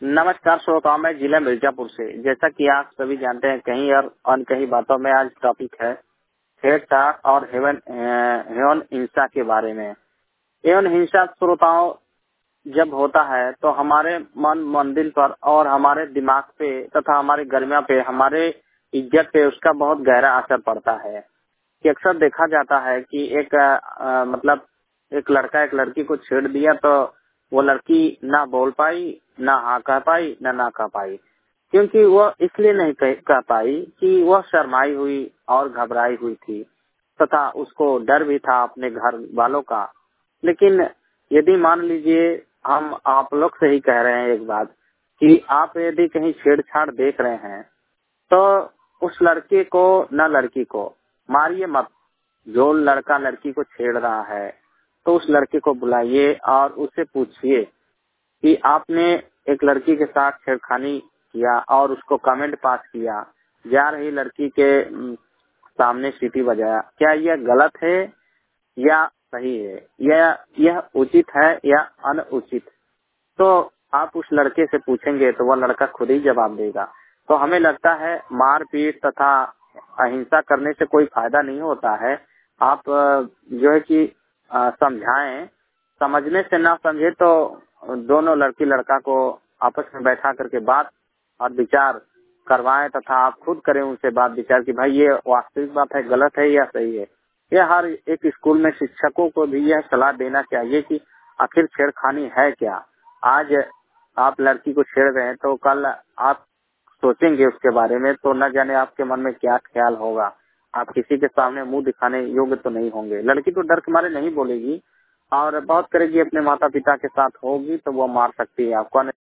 नमस्कार श्रोताओं, मैं जिला मिर्जापुर से। जैसा कि आप सभी जानते हैं, कहीं और अनकहीं बातों में आज टॉपिक है छेड़छाड़ और यौन हिंसा के बारे में। यौन हिंसा श्रोताओं जब होता है तो हमारे मन मंदिर पर और हमारे दिमाग पे तथा हमारे गर्मिया पे, हमारे इज्जत पे उसका बहुत गहरा असर पड़ता है। कि अक्सर देखा जाता है कि मतलब एक लड़का एक लड़की को छेड़ दिया तो वो लड़की ना बोल पाई, ना हाँ कह पाई, ना कह पाई। क्योंकि वो इसलिए नहीं कह पाई कि वह शर्माई हुई और घबराई हुई थी तथा उसको डर भी था अपने घर वालों का। लेकिन यदि मान लीजिए हम आप लोग से ही कह रहे हैं एक बात कि आप यदि कहीं छेड़छाड़ देख रहे हैं तो उस लड़के को न लड़की को मारिए मत। जो लड़का लड़की को छेड़ रहा है तो उस लड़के को बुलाइए और उससे पूछिए कि आपने एक लड़की के साथ छेड़खानी किया और उसको कमेंट पास किया, जा रही लड़की के सामने सीटी बजाया, क्या यह गलत है या सही है, या यह उचित है या अनुचित। तो आप उस लड़के से पूछेंगे तो वह लड़का खुद ही जवाब देगा। तो हमें लगता है मारपीट तथा अहिंसा करने से कोई फायदा नहीं होता है। आप जो है कि समझाएं, समझने से ना समझे तो दोनों लड़की लड़का को आपस में बैठा करके बात और विचार करवाएं तथा आप खुद करें उनसे बात विचार कि भाई ये वास्तविक बात है, गलत है या सही है। यह हर एक स्कूल में शिक्षकों को भी यह सलाह देना चाहिए कि आखिर छेड़खानी है क्या। आज आप लड़की को छेड़ रहे हैं तो कल आप सोचेंगे उसके बारे में तो न जाने आपके मन में क्या ख्याल होगा। आप किसी के सामने मुंह दिखाने योग्य तो नहीं होंगे। लड़की तो डर के मारे नहीं बोलेगी और बहुत करेगी, अपने माता पिता के साथ होगी तो वो मार सकती है आपको।